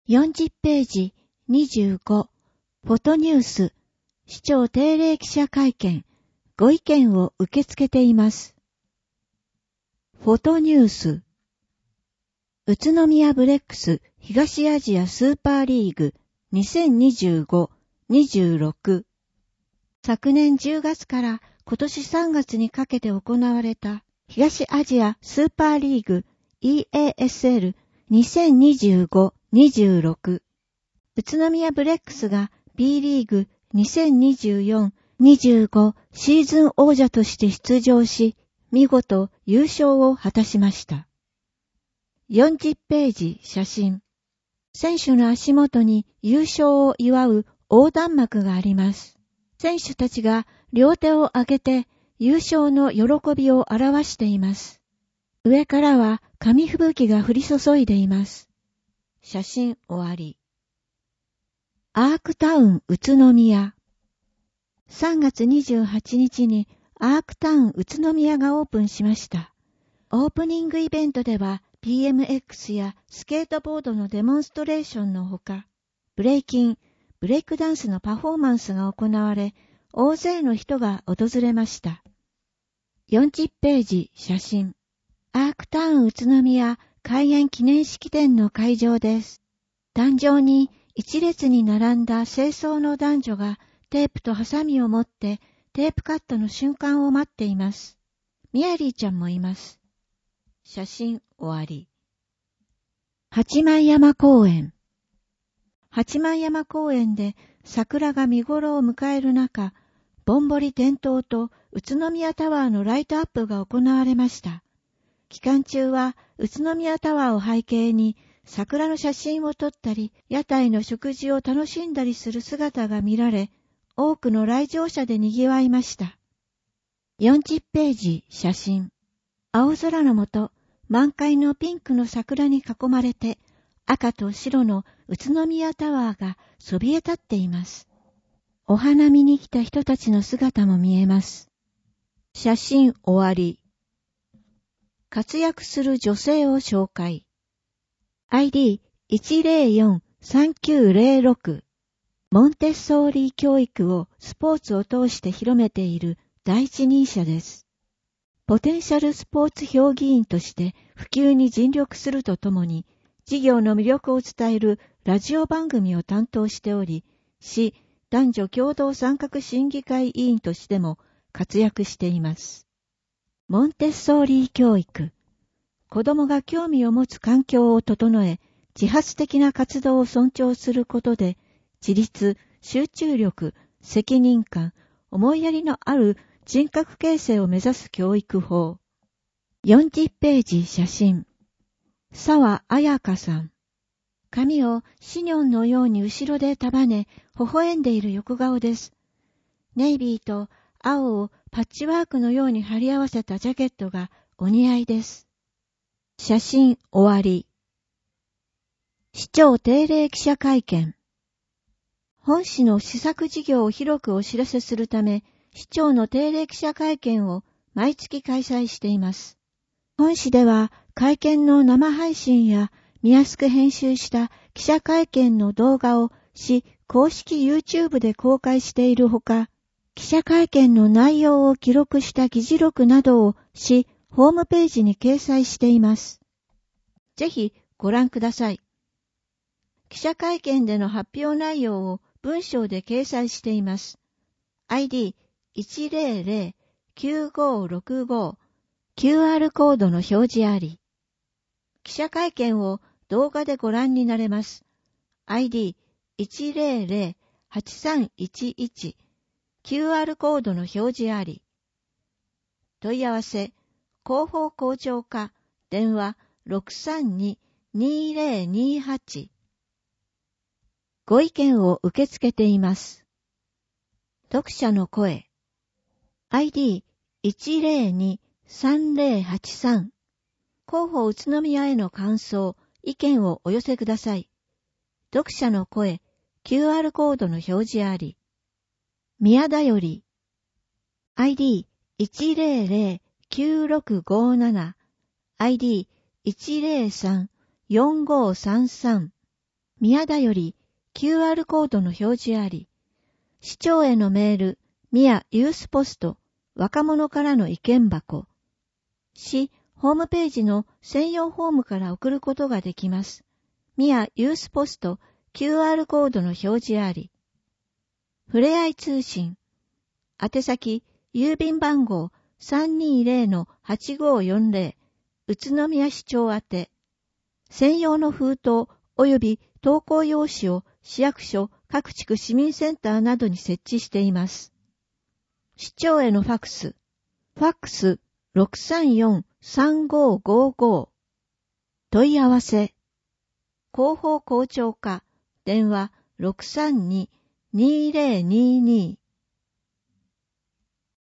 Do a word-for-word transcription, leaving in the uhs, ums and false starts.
よんじゅっページにじゅうごフォトニュース市長定例記者会見ご意見を受け付けています。フォトニュース宇都宮ブレックス東アジアスーパーリーグにせんにじゅうご にじゅうろく昨年じゅうがつから今年さんがつにかけて行われた東アジアスーパーリーグ イーエーエスエルにせんにじゅうご にじゅうろく 宇都宮ブレックスが B リーグにせんにじゅうよん にじゅうごシーズン王者として出場し、見事優勝を果たしました。よんじゅっページ写真。選手の足元に優勝を祝う横断幕があります。選手たちが両手を上げて優勝の喜びを表しています。上からは紙吹雪が降り注いでいます。写真終わり。アークタウン宇都宮。さんがつにじゅうはちにちにアークタウン宇都宮がオープンしました。オープニングイベントでは ビーエムエックス やスケートボードのデモンストレーションのほか、ブレイキン、ブレイクダンスのパフォーマンスが行われ、大勢の人が訪れました。よんじゅっページ写真。アークタウン宇都宮開園記念式典の会場です。壇上に一列に並んだ清掃の男女がテープとハサミを持ってテープカットの瞬間を待っています。ミアリーちゃんもいます。写真終わり。八幡山公園。八幡山公園で桜が見頃を迎える中、ぼんぼり点灯と宇都宮タワーのライトアップが行われました。期間中は宇都宮タワーを背景に桜の写真を撮ったり、屋台の食事を楽しんだりする姿が見られ、多くの来場者で賑わいました。よんじゅっページ写真。青空の下、満開のピンクの桜に囲まれて、赤と白の宇都宮タワーがそびえ立っています。お花見に来た人たちの姿も見えます。写真終わり。活躍する女性を紹介。アイディーいちゼロよん さんきゅうゼロろく モンテッソーリー教育をスポーツを通して広めている第一人者です。ポテンシャルスポーツ評議員として普及に尽力するとともに、事業の魅力を伝えるラジオ番組を担当しており、市男女共同参画審議会委員としても活躍しています。モンテッソーリー教育。子供が興味を持つ環境を整え、自発的な活動を尊重することで、自立、集中力、責任感、思いやりのある人格形成を目指す教育法。よんじゅっページ写真。澤彩香さん。髪をシニョンのように後ろで束ね、微笑んでいる横顔です。ネイビーと青をパッチワークのように貼り合わせたジャケットがお似合いです。写真終わり。市長定例記者会見。本市の施策事業を広くお知らせするため、市長の定例記者会見を毎月開催しています。本市では会見の生配信や見やすく編集した記者会見の動画を市公式 YouTube で公開しているほか、記者会見の内容を記録した議事録などを市ホームページに掲載しています。ぜひご覧ください。記者会見での発表内容を文章で掲載しています。アイディーいちゼロゼロ きゅうごろくご キューアール コードの表示あり。記者会見を動画でご覧になれます。アイディーいちゼロゼロ はちさんいちいち キューアール コードの表示あり。問い合わせ、広報広聴課、電話 ろくさんに にゼロにはち。ご意見を受け付けています。読者の声。アイディーいちゼロに さんゼロはちさん。広報宇都宮への感想、意見をお寄せください。読者の声、キューアール コードの表示あり。宮田より。アイディーいちゼロゼロ きゅうろくごなな。アイディーいちゼロさん よんごさんさん。 宮田より キューアール コードの表示あり、市長へのメール、宮ユースポスト、若者からの意見箱、市ホームページの専用フォームから送ることができます。宮ユースポスト、キューアール コードの表示あり、ふれあい通信、宛先、郵便番号 さんにーぜろのはちごーよんぜろ、宇都宮市長宛て、専用の封筒及び投稿用紙を市役所、各地区市民センターなどに設置しています。市長へのファックス、ファックス ろくさんよんさんごーごーごー、問い合わせ、広報校長課、電話 ろくさんに にーぜろにーにー